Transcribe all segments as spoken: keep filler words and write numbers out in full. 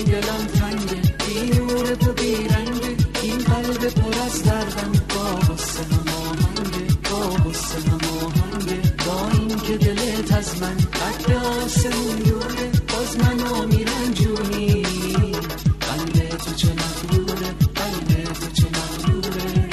انگاری دلم تنگه، بیروره و بیرنگه، این قلب پر از دردم با غصه هماهنگه، با غصه هماهنگه، با این که دلت از من قد آسمون دوره، باز منو میرنجونی، قلب تو چه مغروره، قلب تو چه مغروره.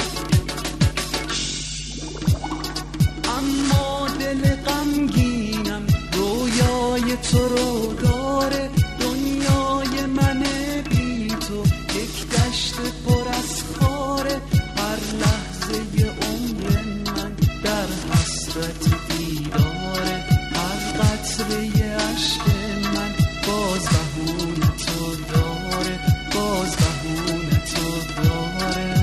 اما دل غمگینم رویای تو رو داره، دنیای من بی تو یک دشت پر از خاره، هر لحظه عمر من در حسرت دیداره، هر قطره عشق من باز بهونه تو داره، باز بهونه تو داره.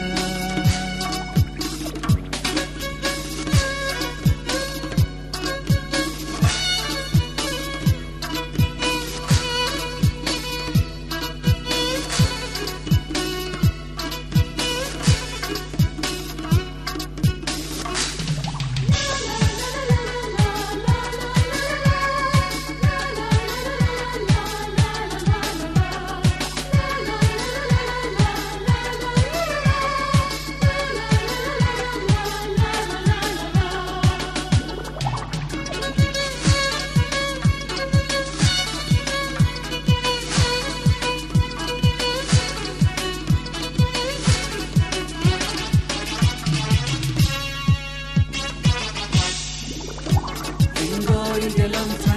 دلم